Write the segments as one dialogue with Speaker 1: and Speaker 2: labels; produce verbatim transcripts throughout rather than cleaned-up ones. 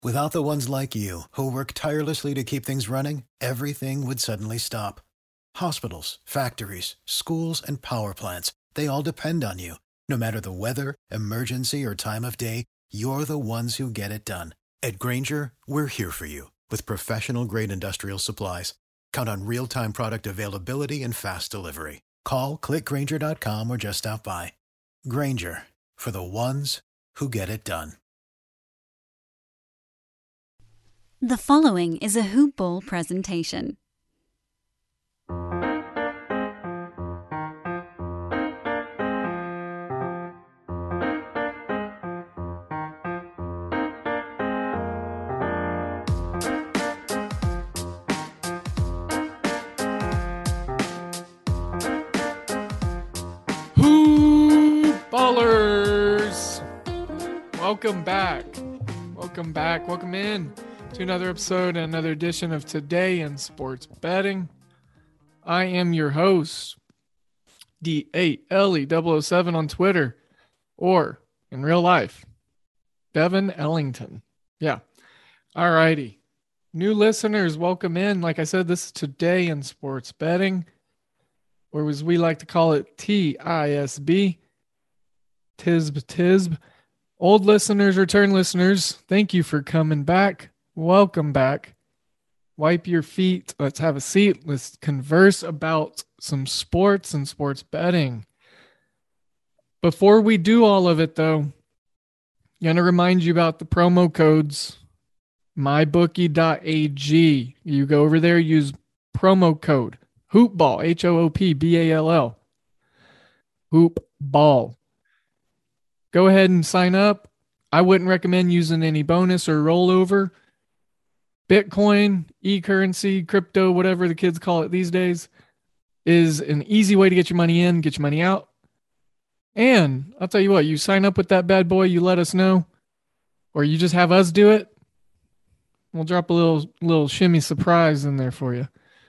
Speaker 1: Without the ones like you, who work tirelessly to keep things running, everything would suddenly stop. Hospitals, factories, schools, and power plants, they all depend on you. No matter the weather, emergency, or time of day, you're the ones who get it done. At Grainger, we're here for you with professional-grade industrial supplies. Count on real-time product availability and fast delivery. Call, click grainger dot com, or just stop by. Grainger, for the ones who get it done.
Speaker 2: The following is a Hoop Ball presentation.
Speaker 3: Hoop Ballers! Welcome back. Welcome back. Welcome in to another episode, another edition of Today in Sports Betting. I am your host, D eight L E double oh seven on Twitter, or in real life, Devin Ellington. Yeah. All righty. New listeners, welcome in. Like I said, this is Today in Sports Betting, or as we like to call it, T I S B, T I S B, T I S B. Old listeners, return listeners, thank you for coming back. Welcome back. Wipe your feet. Let's have a seat. Let's converse about some sports and sports betting. Before we do all of it, though, I'm going to remind you about the promo codes. my bookie dot a g. You go over there, use promo code HoopBall, H O O P B A L L. HoopBall. Go ahead and sign up. I wouldn't recommend using any bonus or rollover. Bitcoin, e-currency, crypto, whatever the kids call it these days, is an easy way to get your money in, get your money out. And I'll tell you what, you sign up with that bad boy, you let us know, or you just have us do it. We'll drop a little little shimmy surprise in there for you.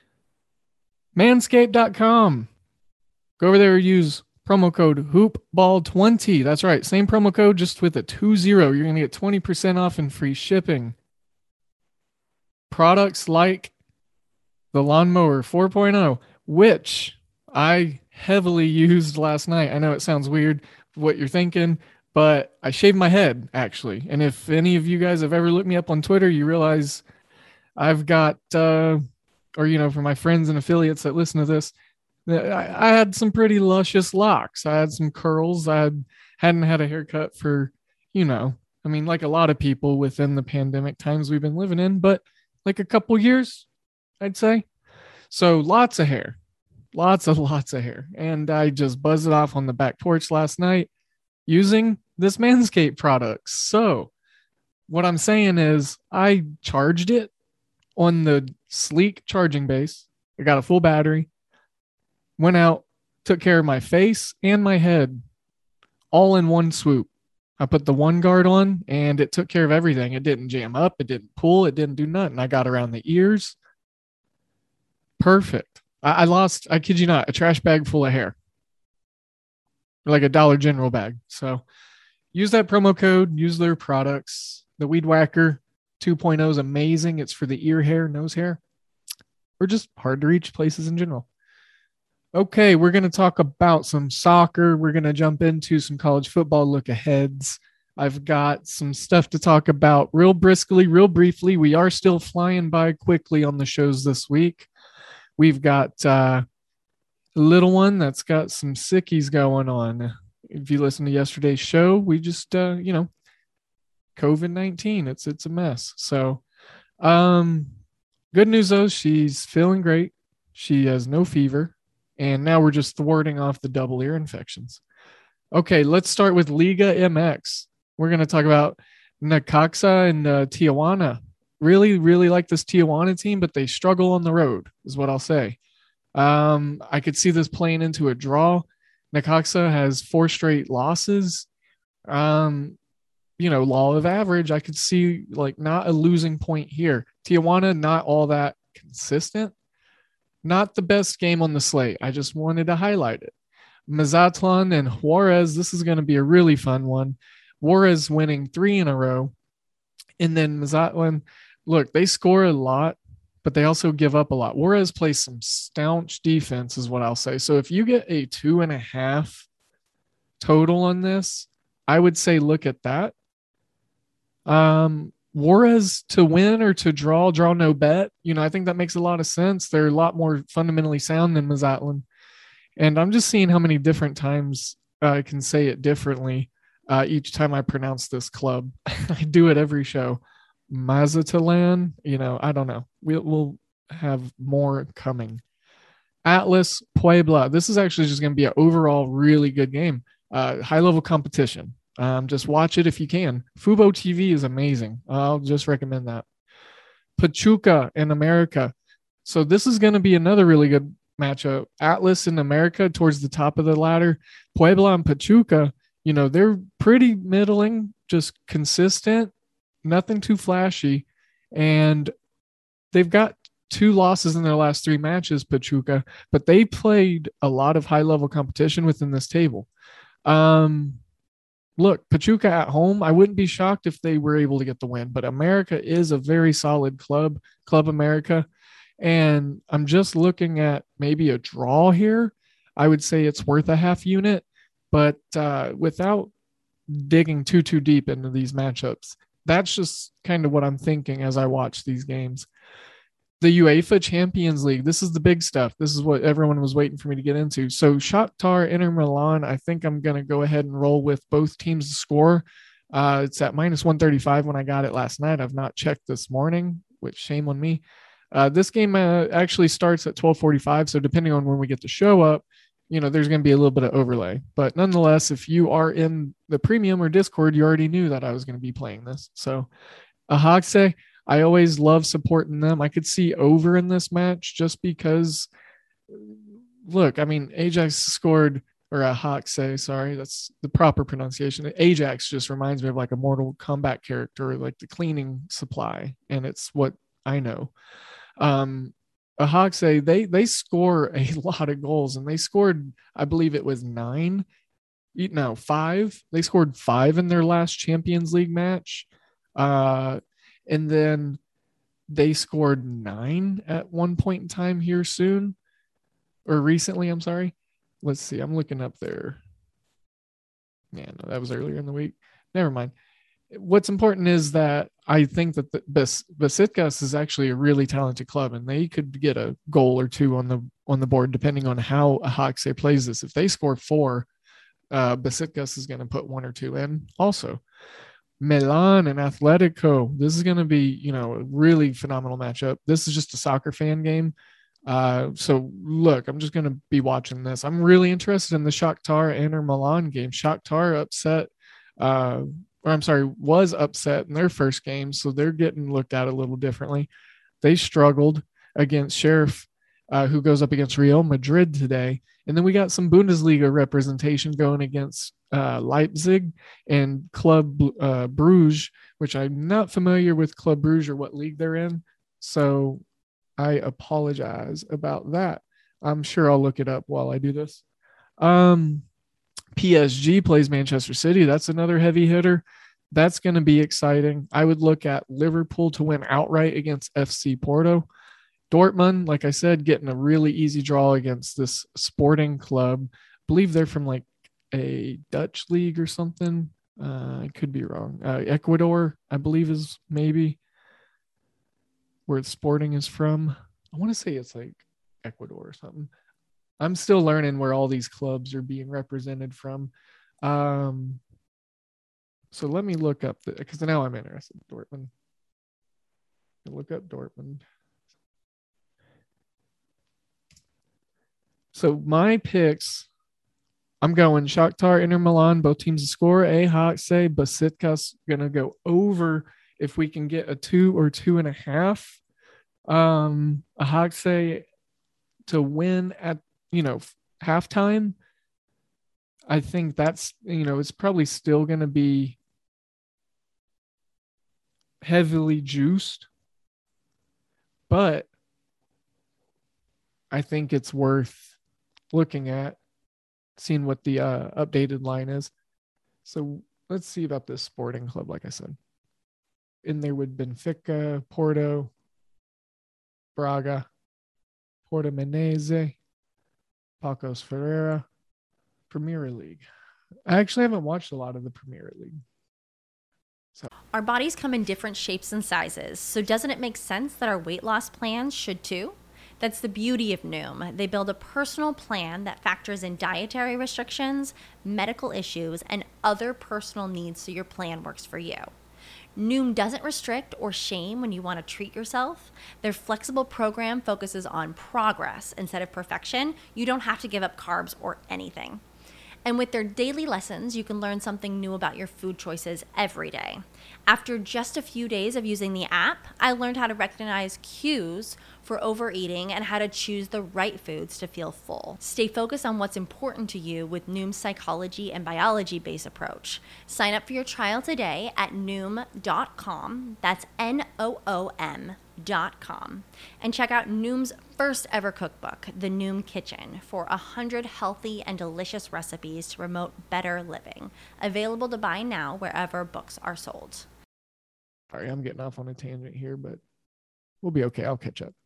Speaker 3: manscaped dot com. Go over there, use promo code hoop ball twenty. That's right, same promo code, just with a two zero. You're going to get twenty percent off and free shipping. Products like the Lawnmower four point oh, which I heavily used last night. I know it sounds weird what you're thinking, but I shaved my head, actually. And if any of you guys have ever looked me up on Twitter, you realize I've got, uh, or, you know, for my friends and affiliates that listen to this, I, I had some pretty luscious locks. I had some curls. I had, hadn't had a haircut for, you know, I mean, like a lot of people within the pandemic times we've been living in, but like a couple years, I'd say. So lots of hair, lots of lots of hair. And I just buzzed it off on the back porch last night using this Manscaped product. So what I'm saying is I charged it on the sleek charging base. I got a full battery, went out, took care of my face and my head all in one swoop. I put the One Guard on and it took care of everything. It didn't jam up. It didn't pull. It didn't do nothing. I got around the ears. Perfect. I, I lost, I kid you not, a trash bag full of hair. Like a Dollar General bag. So use that promo code, use their products. The Weed Whacker two point oh is amazing. It's for the ear hair, nose hair, or just hard to reach places in general. Okay, we're going to talk about some soccer. We're going to jump into some college football look-aheads. I've got some stuff to talk about real briskly, real briefly. We are still flying by quickly on the shows this week. We've got uh, a little one that's got some sickies going on. If you listen to yesterday's show, we just, uh, you know, covid nineteen, it's it's a mess. So um, good news, though, she's feeling great. She has no fever. And now we're just thwarting off the double ear infections. Okay, let's start with Liga M X. We're going to talk about Necaxa and uh, Tijuana. Really, really like this Tijuana team, but they struggle on the road, is what I'll say. Um, I could see this playing into a draw. Necaxa has four straight losses. Um, you know, law of average. I could see like not a losing point here. Tijuana, not all that consistent. Not the best game on the slate. I just wanted to highlight it. Mazatlan and Juarez, this is going to be a really fun one. Juarez winning three in a row. And then Mazatlan, look, they score a lot, but they also give up a lot. Juarez plays some staunch defense, is what I'll say. So if you get a two and a half total on this, I would say look at that. Um, Juarez to win or to draw, draw no bet. You know, I think that makes a lot of sense. They're a lot more fundamentally sound than Mazatlan. And I'm just seeing how many different times I can say it differently uh, each time I pronounce this club. I do it every show. Mazatlan, you know, I don't know. We'll, we'll have more coming. Atlas, Puebla. This is actually just going to be an overall really good game. Uh, high level competition. Um, just watch it if you can. Fubo T V is amazing. I'll just recommend that. Pachuca in America. So this is going to be another really good matchup. Atlas in America towards the top of the ladder. Puebla and Pachuca, you know, they're pretty middling, just consistent, nothing too flashy. And they've got two losses in their last three matches, Pachuca, but they played a lot of high level competition within this table. Um, look, Pachuca at home, I wouldn't be shocked if they were able to get the win, but America is a very solid club, Club America. And I'm just looking at maybe a draw here. I would say it's worth a half unit, but uh, without digging too, too deep into these matchups, that's just kind of what I'm thinking as I watch these games. The UEFA Champions League, this is the big stuff. This is what everyone was waiting for me to get into. So Shakhtar, Inter Milan, I think I'm going to go ahead and roll with both teams to score. Uh, it's at minus one thirty-five when I got it last night. I've not checked this morning, which shame on me. Uh, this game uh, actually starts at twelve forty-five, so depending on when we get the show up, you know, there's going to be a little bit of overlay. But nonetheless, if you are in the premium or Discord, you already knew that I was going to be playing this. So Ajaxe, I always love supporting them. I could see over in this match just because, look, I mean, Ajax scored, or Ajax, sorry, that's the proper pronunciation. Ajax just reminds me of like a Mortal Kombat character, like the cleaning supply, and it's what I know. Um, Ajax, they they score a lot of goals, and they scored, I believe it was nine, no, five. They scored five in their last Champions League match. Uh, and then they scored nine at one point in time here soon, or recently, I'm sorry. Let's see. I'm looking up there. Man, that was earlier in the week. Never mind. What's important is that I think that the Bes- Besiktas is actually a really talented club, and they could get a goal or two on the on the board depending on how Ajax plays this. If they score four, uh, Besiktas is going to put one or two in also. Milan and Atletico. This is going to be, you know, a really phenomenal matchup. This is just a soccer fan game. Uh, so look, I'm just going to be watching this. I'm really interested in the Shakhtar Inter Milan game. Shakhtar upset, uh, or I'm sorry, was upset in their first game. So they're getting looked at a little differently. They struggled against Sheriff, uh, who goes up against Real Madrid today. And then we got some Bundesliga representation going against uh, Leipzig and Club uh, Bruges, which I'm not familiar with Club Bruges or what league they're in. So I apologize about that. I'm sure I'll look it up while I do this. Um, P S G plays Manchester City. That's another heavy hitter. That's going to be exciting. I would look at Liverpool to win outright against F C Porto. Dortmund, like I said, getting a really easy draw against this Sporting club. I believe they're from like a Dutch league or something. Uh, I could be wrong. Uh, Ecuador, I believe, is maybe where Sporting is from. I want to say it's like Ecuador or something. I'm still learning where all these clubs are being represented from. Um, so let me look up the, because now I'm interested in Dortmund. Look up Dortmund. So my picks, I'm going Shakhtar, Inter Milan, both teams to score. Ajax, Besiktas gonna go over if we can get a two or two and a half. Um, Ajax to win at, you know, halftime. I think that's, you know, it's probably still gonna be heavily juiced, but I think it's worth looking at, seeing what the uh, updated line is. So let's see about this Sporting club, like I said. in there with Benfica, Porto, Braga, Portimonense, Pacos Ferreira, Premier League. I actually haven't watched a lot of the Premier League.
Speaker 4: So. Our bodies come in different shapes and sizes, so doesn't it make sense that our weight loss plans should too? That's the beauty of Noom. They build a personal plan that factors in dietary restrictions, medical issues, and other personal needs so your plan works for you. Noom doesn't restrict or shame when you want to treat yourself. Their flexible program focuses on progress instead of perfection. You don't have to give up carbs or anything. And with their daily lessons, you can learn something new about your food choices every day. After just a few days of using the app, I learned how to recognize cues for overeating and how to choose the right foods to feel full. Stay focused on what's important to you with Noom's psychology and biology-based approach. Sign up for your trial today at noom dot com. That's N O O M dot com. And check out Noom's first ever cookbook, The Noom Kitchen, for one hundred healthy and delicious recipes to promote better living. Available to buy now wherever books are sold.
Speaker 3: Sorry, I'm getting off on a tangent here, but we'll be okay. I'll catch up.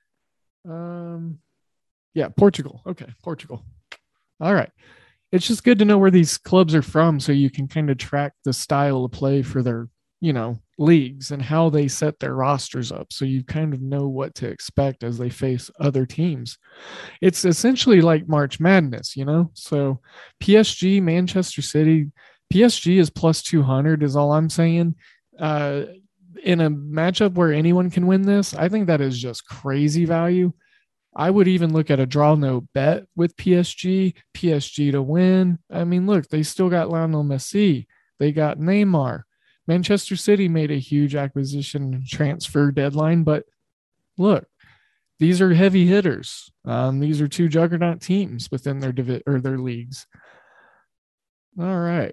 Speaker 3: Um, yeah, Portugal. Okay, Portugal. All right. It's just good to know where these clubs are from so you can kind of track the style of play for their, you know, leagues and how they set their rosters up. So you kind of know what to expect as they face other teams. It's essentially like March Madness, you know? So P S G, Manchester City, P S G is plus two hundred is all I'm saying. Uh, in a matchup where anyone can win this, I think that is just crazy value. I would even look at a draw no bet with P S G, P S G to win. I mean, look, they still got Lionel Messi. They got Neymar. Manchester City made a huge acquisition transfer deadline, but look, these are heavy hitters. Um, these are two juggernaut teams within their divi- or their leagues. All right.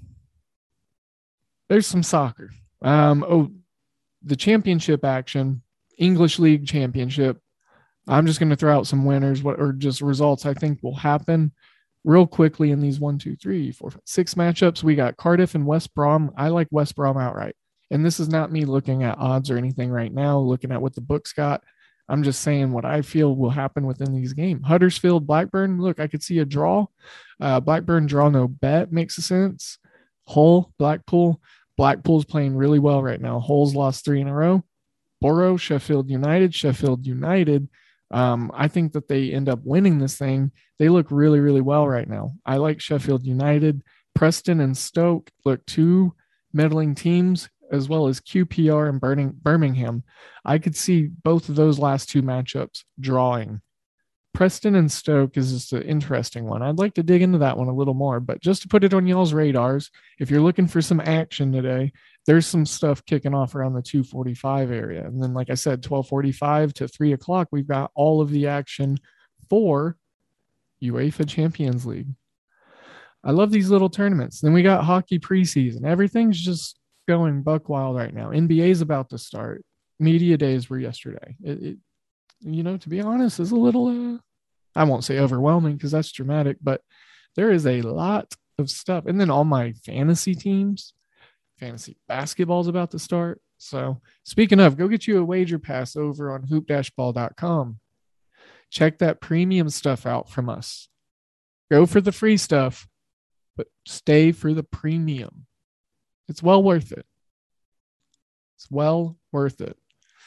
Speaker 3: There's some soccer. Um, oh, the championship action, English League Championship. I'm just going to throw out some winners, what or just results I think will happen real quickly in these one, two, three, four, five, six matchups. We got Cardiff and West Brom. I like West Brom outright. And this is not me looking at odds or anything right now, looking at what the books got. I'm just saying what I feel will happen within these games. Huddersfield, Blackburn. Look, I could see a draw. Uh, Blackburn draw no bet makes sense. Hull, Blackpool. Blackpool's playing really well right now. Hull's lost three in a row. Borough, Sheffield United. Sheffield United. Um, I think that they end up winning this thing. They look really, really well right now. I like Sheffield United. Preston and Stoke look two middling teams, as well as Q P R and Birmingham. I could see both of those last two matchups drawing. Preston and Stoke is just an interesting one. I'd like to dig into that one a little more, but just to put it on y'all's radars, if you're looking for some action today, there's some stuff kicking off around the two forty-five area. And then, like I said, twelve forty-five to three o'clock, we've got all of the action for UEFA Champions League. I love these little tournaments. Then we got hockey preseason. Everything's just going buck wild right now. N B A is about to start. Media days were yesterday. It, it you know, to be honest, is a little, uh, I won't say overwhelming because that's dramatic, but there is a lot of stuff. And then all my fantasy teams, fantasy basketball is about to start. So speaking of, go get you a wager pass over on hoop dash ball dot com. Check that premium stuff out from us. Go for the free stuff, but stay for the premium. It's well worth it. It's well worth it.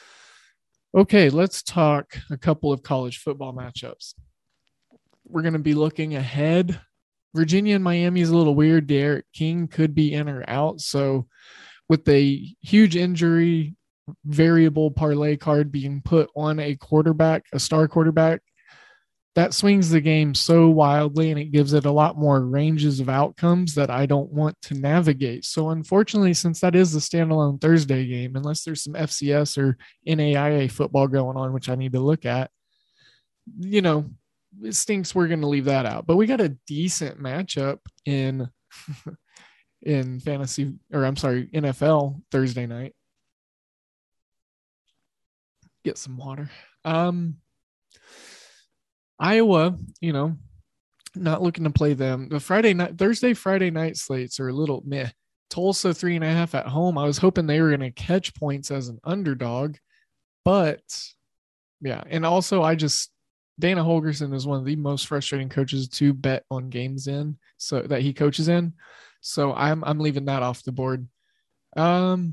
Speaker 3: Okay, let's talk a couple of college football matchups. We're going to be looking ahead. Virginia and Miami is a little weird. Derek King could be in or out. So with a huge injury variable parlay card being put on a quarterback, a star quarterback, that swings the game so wildly and it gives it a lot more ranges of outcomes that I don't want to navigate. So unfortunately, since that is the standalone Thursday game, unless there's some F C S or N A I A football going on, which I need to look at, you know, it stinks we're going to leave that out. But we got a decent matchup in in fantasy, or I'm sorry, N F L Thursday night. Get some water. Um, Iowa, you know, not looking to play them. The Friday night, Thursday, Friday night slates are a little meh. Tulsa three and a half at home. I was hoping they were going to catch points as an underdog, but yeah. And also I just, Dana Holgerson is one of the most frustrating coaches to bet on games in, so that he coaches in. So I'm, I'm leaving that off the board. Um,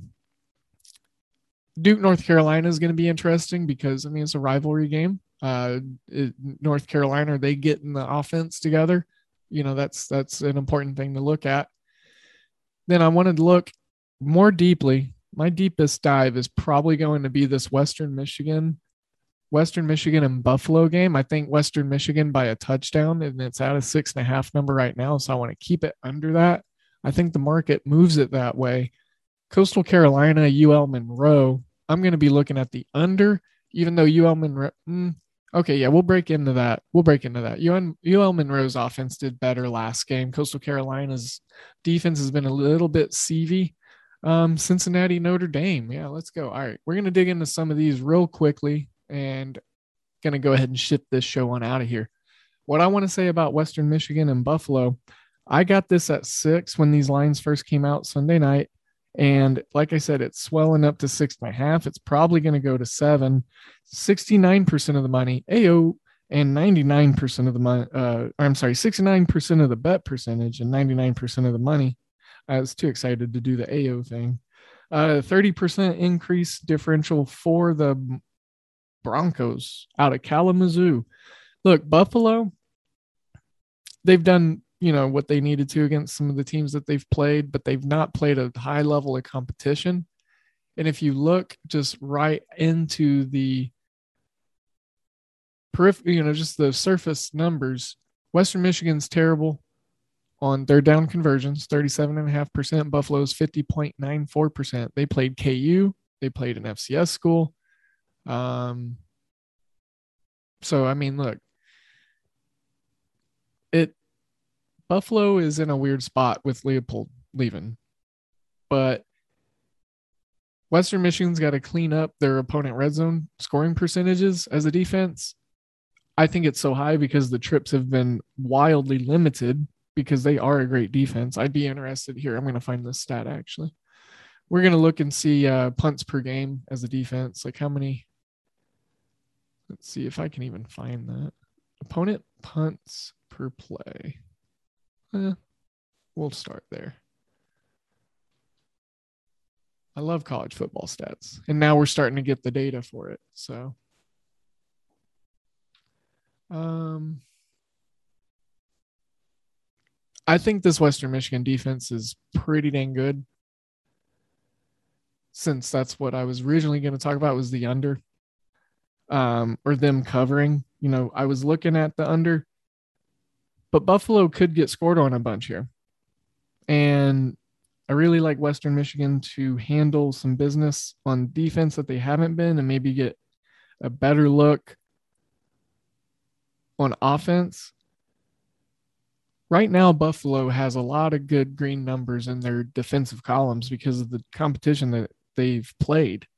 Speaker 3: Duke, North Carolina is going to be interesting because, I mean, it's a rivalry game. Uh, it, North Carolina, are they getting the offense together? You know, that's that's an important thing to look at. Then I wanted to look more deeply. My deepest dive is probably going to be this Western Michigan, Western Michigan and Buffalo game. I think Western Michigan by a touchdown, and it's at a six and a half number right now. So I want to keep it under that. I think the market moves it that way. Coastal Carolina, U L Monroe. I'm going to be looking at the under, even though U L Monroe. Mm, okay, yeah, we'll break into that. We'll break into that. U L Monroe's offense did better last game. Coastal Carolina's defense has been a little bit seavy. Um, Cincinnati, Notre Dame. Yeah, let's go. All right, we're going to dig into some of these real quickly and going to go ahead and ship this show on out of here. What I want to say about Western Michigan and Buffalo, I got this at six when these lines first came out Sunday night. And like I said, it's swelling up to six and a half. It's probably going to go to seven. sixty-nine percent of the money, Ayo, and ninety-nine percent of the money. Uh, I'm sorry, sixty-nine percent of the bet percentage and ninety-nine percent of the money. I was too excited to do the Ayo thing. Uh, thirty percent increase differential for the Broncos out of Kalamazoo. Look, Buffalo, they've done, you know, what they needed to against some of the teams that they've played, but they've not played a high level of competition. And if you look just right into the periphery, you know, just the surface numbers, Western Michigan's terrible on their down conversions, thirty-seven point five percent. Buffalo's fifty point nine four percent. They played K U. They played an F C S school. Um, so, I mean, look, it, Buffalo is in a weird spot with Leopold leaving, but Western Michigan's got to clean up their opponent red zone scoring percentages as a defense. I think it's so high because the trips have been wildly limited because they are a great defense. I'd be interested here. I'm going to find this stat actually. We're going to look and see uh, punts per game as a defense. Like how many, let's see if I can even find that. Opponent punts per play. Eh, we'll start there. I love college football stats. And now we're starting to get the data for it. So, um, I think this Western Michigan defense is pretty dang good. Since that's what I was originally going to talk about was the under, um, or them covering. You know, I was looking at the under, but Buffalo could get scored on a bunch here. And I really like Western Michigan to handle some business on defense that they haven't been and maybe get a better look on offense. Right now, Buffalo has a lot of good green numbers in their defensive columns because of the competition that they've played.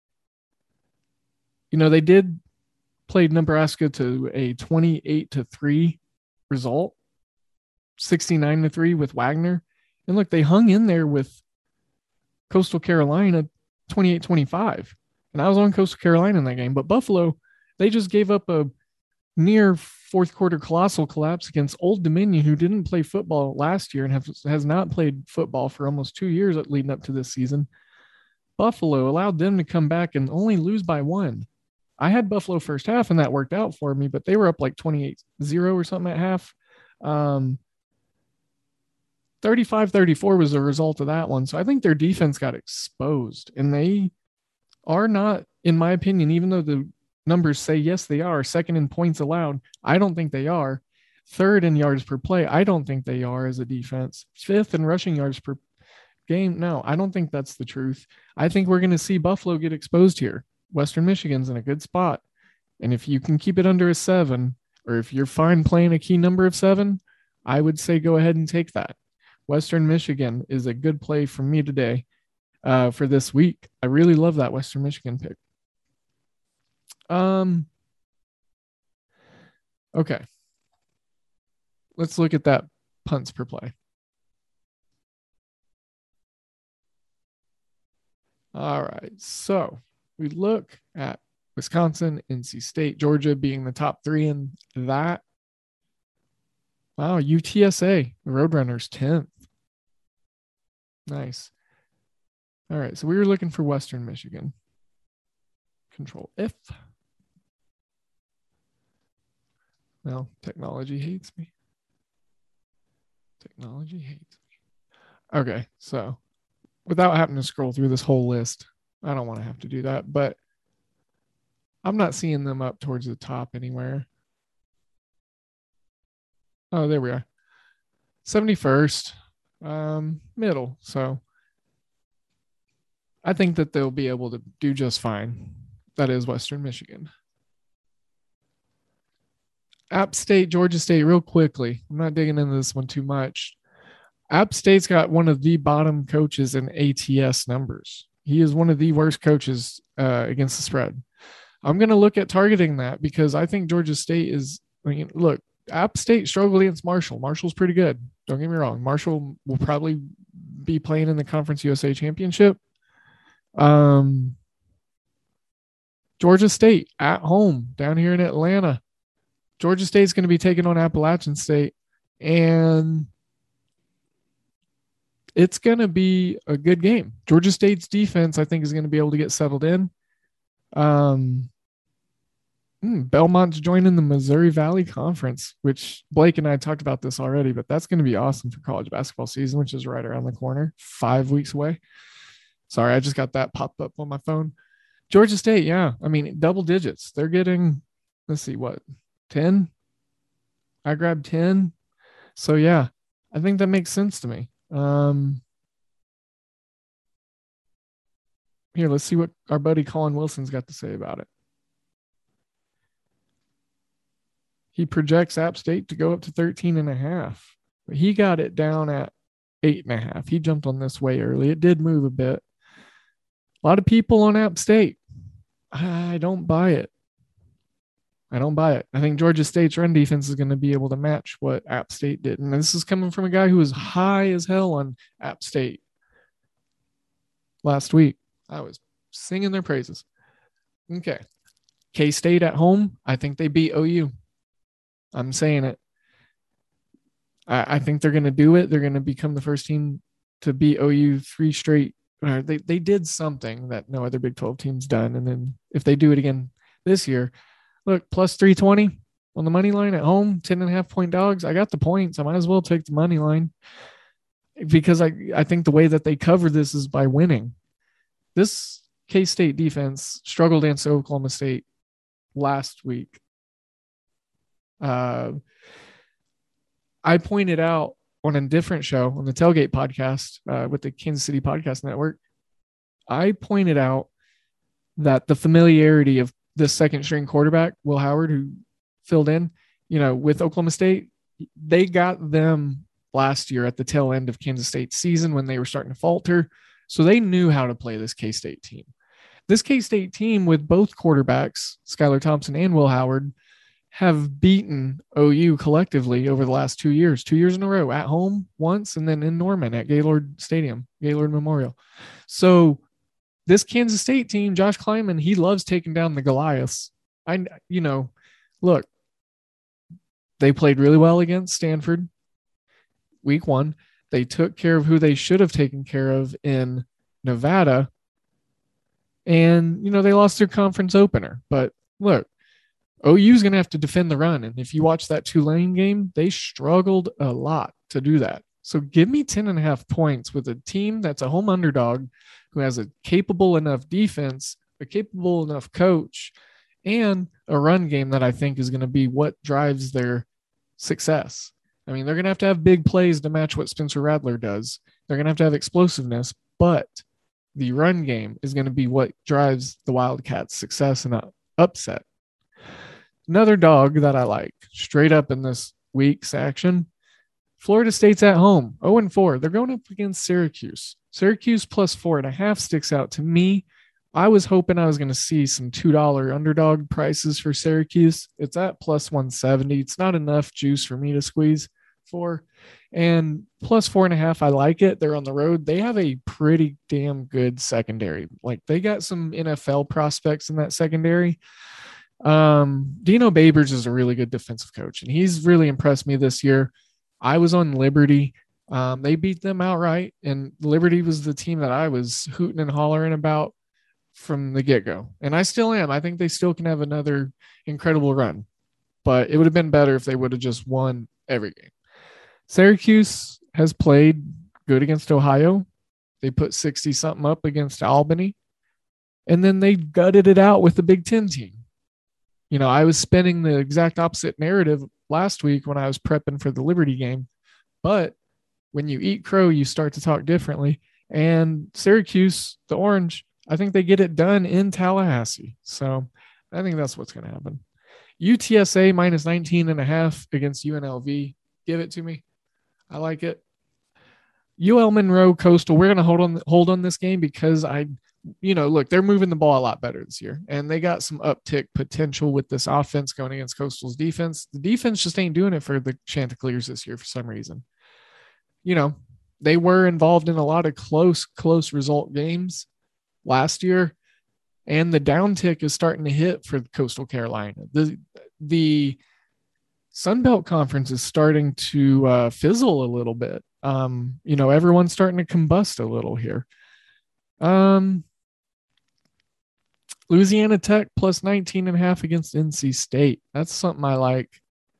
Speaker 3: You know, they did play Nebraska to a twenty-eight to three result, sixty-nine to three with Wagner. And look, they hung in there with Coastal Carolina twenty-eight twenty-five. And I was on Coastal Carolina in that game. But Buffalo, they just gave up a near fourth quarter colossal collapse against Old Dominion, who didn't play football last year and have, has not played football for almost two years leading up to this season. Buffalo allowed them to come back and only lose by one. I had Buffalo first half, and that worked out for me, but they were up like twenty-eight zero or something at half. Um, thirty-five thirty-four was the result of that one. So I think their defense got exposed, and they are not, in my opinion, even though the numbers say yes, they are second in points allowed. I don't think they are. Third in yards per play. I don't think they are as a defense. Fifth in rushing yards per game. No, I don't think that's the truth. I think we're going to see Buffalo get exposed here. Western Michigan's in a good spot. And if you can keep it under a seven, or if you're fine playing a key number of seven, I would say go ahead and take that. Western Michigan is a good play for me today uh, for this week. I really love that Western Michigan pick. Um. Okay. Let's look at that punts per play. All right. So we look at Wisconsin, N C State, Georgia being the top three in that. Wow. U T S A, the Roadrunners, tenth. Nice. All right. So we were looking for Western Michigan. Control F. Well, technology hates me. Technology hates me. Okay. So without having to scroll through this whole list, I don't want to have to do that, but I'm not seeing them up towards the top anywhere. Oh, there we are. seventy-first, um, middle. So I think that they'll be able to do just fine. That is Western Michigan. App State, Georgia State, real quickly. I'm not digging into this one too much. App State's got one of the bottom coaches in A T S numbers. He is one of the worst coaches uh, against the spread. I'm going to look at targeting that because I think Georgia State is, I mean, look, App State struggled against Marshall. Marshall's pretty good. Don't get me wrong. Marshall will probably be playing in the Conference U S A Championship. Um, Georgia State at home down here in Atlanta. Georgia State's going to be taking on Appalachian State, and it's going to be a good game. Georgia State's defense, I think, is going to be able to get settled in. Um, Belmont's joining the Missouri Valley Conference, which Blake and I talked about this already, but that's going to be awesome for college basketball season, which is right around the corner, five weeks away. Sorry, I just got that popped up on my phone. Georgia State, yeah. I mean, double digits. They're getting, let's see, what, ten? I grabbed ten. So, yeah, I think that makes sense to me. Um, here, let's see what our buddy Colin Wilson's got to say about it. He projects App State to go up to thirteen and a half. But he got it down at eight and a half. He jumped on this way early. It did move a bit. A lot of people on App State. I don't buy it. I don't buy it. I think Georgia State's run defense is going to be able to match what App State did. And this is coming from a guy who was high as hell on App State last week. I was singing their praises. Okay. K-State at home. I think they beat O U. I'm saying it. I, I think they're going to do it. They're going to become the first team to beat O U three straight. Or they, they did something that no other Big twelve team's done. And then if they do it again this year, look, plus three twenty on the money line at home, ten and a half point dogs. I got the points. I might as well take the money line because I, I think the way that they cover this is by winning. This K-State defense struggled against Oklahoma State last week. Uh, I pointed out on a different show, on the Tailgate podcast uh, with the Kansas City Podcast Network, I pointed out that the familiarity of the second string quarterback, Will Howard, who filled in, you know, with Oklahoma State, they got them last year at the tail end of Kansas State's season when they were starting to falter. So they knew how to play this K-State team. This K-State team with both quarterbacks, Skylar Thompson and Will Howard, have beaten O U collectively over the last two years, two years in a row, at home once and then in Norman at Gaylord Stadium, Gaylord Memorial. So this Kansas State team, Josh Kleiman, he loves taking down the Goliaths. I, you know, look, they played really well against Stanford week one. They took care of who they should have taken care of in Nevada. And, you know, they lost their conference opener. But look, O U is going to have to defend the run. And if you watch that Tulane game, they struggled a lot to do that. So give me ten and a half points with a team that's a home underdog who has a capable enough defense, a capable enough coach, and a run game that I think is going to be what drives their success. I mean, they're going to have to have big plays to match what Spencer Rattler does. They're going to have to have explosiveness, but the run game is going to be what drives the Wildcats' success and upset. Another dog that I like straight up in this week's action, Florida State's at home, oh and four. They're going up against Syracuse. Syracuse plus four and a half sticks out to me. I was hoping I was going to see some two dollar underdog prices for Syracuse. It's at plus one seventy. It's not enough juice for me to squeeze. for. And plus four and a half, I like it. They're on the road. They have a pretty damn good secondary. Like they got some N F L prospects in that secondary. Um, Dino Babers is a really good defensive coach, and he's really impressed me this year. I was on Liberty. Um, they beat them outright, and Liberty was the team that I was hooting and hollering about from the get-go. And I still am. I think they still can have another incredible run, but it would have been better if they would have just won every game. Syracuse has played good against Ohio. They put sixty something up against Albany, and then they gutted it out with the Big Ten team. You know, I was spinning the exact opposite narrative last week when I was prepping for the Liberty game, but when you eat crow, you start to talk differently. And Syracuse, the Orange, I think they get it done in Tallahassee. So I think that's what's going to happen. U T S A minus nineteen and a half against U N L V. Give it to me. I like it. U L Monroe Coastal. We're going to hold on, hold on this game because I, you know, look, they're moving the ball a lot better this year, and they got some uptick potential with this offense going against Coastal's defense. The defense just ain't doing it for the Chanticleers this year for some reason. You know, they were involved in a lot of close, close result games last year, and the downtick is starting to hit for Coastal Carolina. The the Sun Belt Conference is starting to uh, fizzle a little bit. Um, you know, everyone's starting to combust a little here. Um, Louisiana Tech plus nineteen and a half against N C State. That's something I like.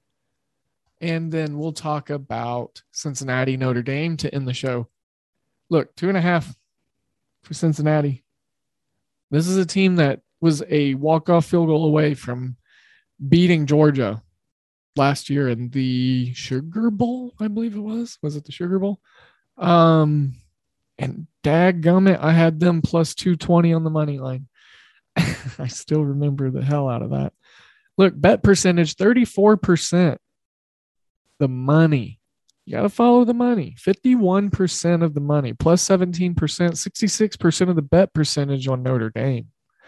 Speaker 3: And then we'll talk about Cincinnati, Notre Dame to end the show. Look, two and a half for Cincinnati. This is a team that was a walk-off field goal away from beating Georgia last year in the Sugar Bowl, I believe it was. Was it the Sugar Bowl? Um, and dadgummit, I had them plus two twenty on the money line. I still remember the hell out of that. Look, bet percentage, thirty-four percent. The money. You got to follow the money. fifty-one percent of the money, plus seventeen percent, sixty-six percent of the bet percentage on Notre Dame.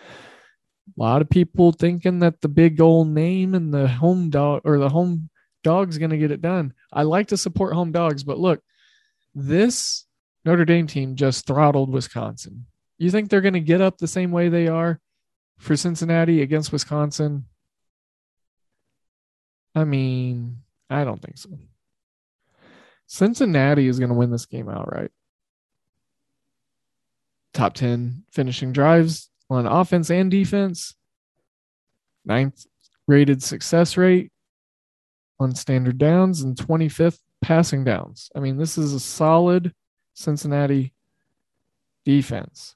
Speaker 3: A lot of people thinking that the big old name and the home dog or the home dog's going to get it done. I like to support home dogs, but look, this Notre Dame team just throttled Wisconsin. You think they're going to get up the same way they are for Cincinnati against Wisconsin? I mean, I don't think so. Cincinnati is going to win this game outright. Top ten finishing drives on offense and defense. Ninth rated success rate on standard downs and twenty-fifth passing downs. I mean, this is a solid Cincinnati defense.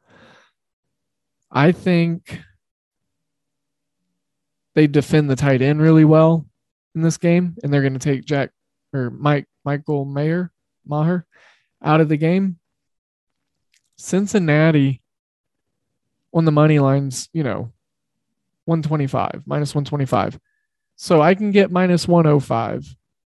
Speaker 3: I think they defend the tight end really well in this game, and they're going to take Jack or Mike Michael Mayer Maher out of the game. Cincinnati on the money lines, you know, one twenty-five, minus one twenty-five. So I can get minus one oh five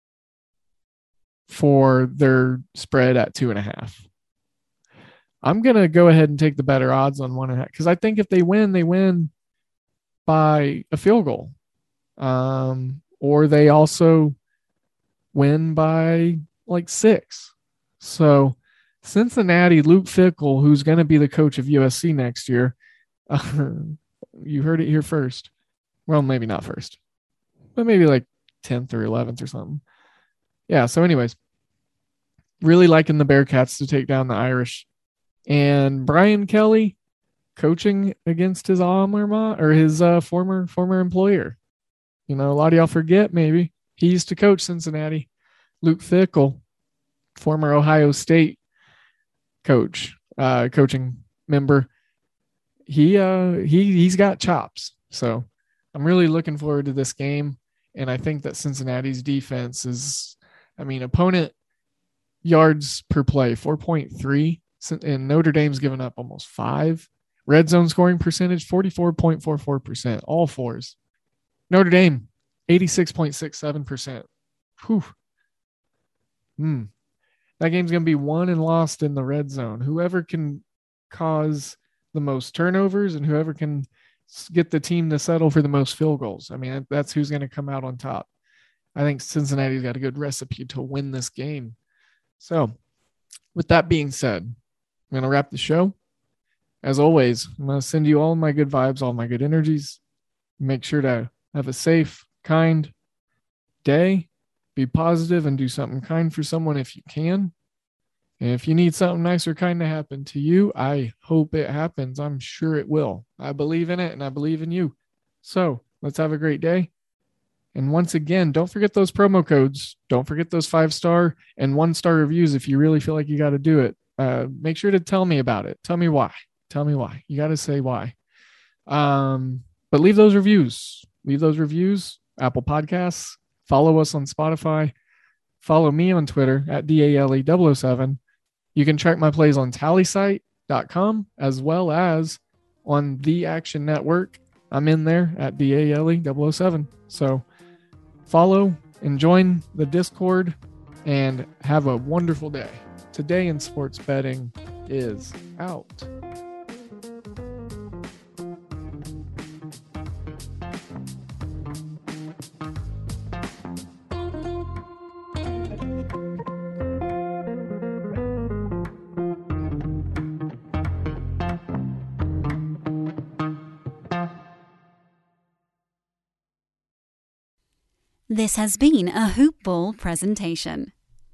Speaker 3: for their spread at two and a half. I'm going to go ahead and take the better odds on one and a half because I think if they win, they win by a field goal. Um, or they also win by like six. So Cincinnati, Luke Fickell, who's going to be the coach of U S C next year, uh, you heard it here first. Well, maybe not first, but maybe like tenth or eleventh or something. Yeah, so anyways, really liking the Bearcats to take down the Irish. And Brian Kelly coaching against his alma mater or his uh, former former employer. You know, a lot of y'all forget maybe. He used to coach Cincinnati. Luke Fickell, former Ohio State coach, uh, coaching member. He uh he he's got chops. So I'm really looking forward to this game. And I think that Cincinnati's defense is, I mean, opponent yards per play, four point three. And Notre Dame's given up almost five. Red zone scoring percentage, forty-four point four four percent. All fours. Notre Dame, eighty-six point six seven percent. Whew. Hmm. That game's going to be won and lost in the red zone. Whoever can cause the most turnovers and whoever can get the team to settle for the most field goals. I mean, that's who's going to come out on top. I think Cincinnati's got a good recipe to win this game. So, with that being said, I'm going to wrap the show. As always, I'm going to send you all my good vibes, all my good energies. Make sure to have a safe, kind day. Be positive and do something kind for someone if you can. And if you need something nice or kind to happen to you, I hope it happens. I'm sure it will. I believe in it and I believe in you. So let's have a great day. And once again, don't forget those promo codes. Don't forget those five-star and one-star reviews if you really feel like you got to do it. Uh, make sure to tell me about it. Tell me why. Tell me why. You got to say why. Um, but leave those reviews. Leave those reviews. Apple Podcasts. Follow us on Spotify. Follow me on Twitter at D A L E double oh seven. You can track my plays on tally site dot com as well as on The Action Network. I'm in there at D A L E double oh seven. So follow and join the Discord and have a wonderful day. Today in Sports Betting is out.
Speaker 2: This has been a Hoop Ball presentation.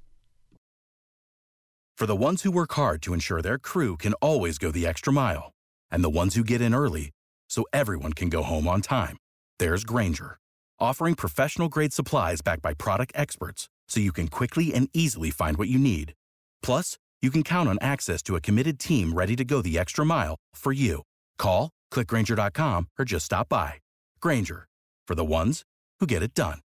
Speaker 5: For the ones who work hard to ensure their crew can always go the extra mile, and the ones who get in early so everyone can go home on time, there's Grainger, offering professional-grade supplies backed by product experts so you can quickly and easily find what you need. Plus, you can count on access to a committed team ready to go the extra mile for you. Call, click Grainger dot com, or just stop by. Grainger, for the ones who get it done.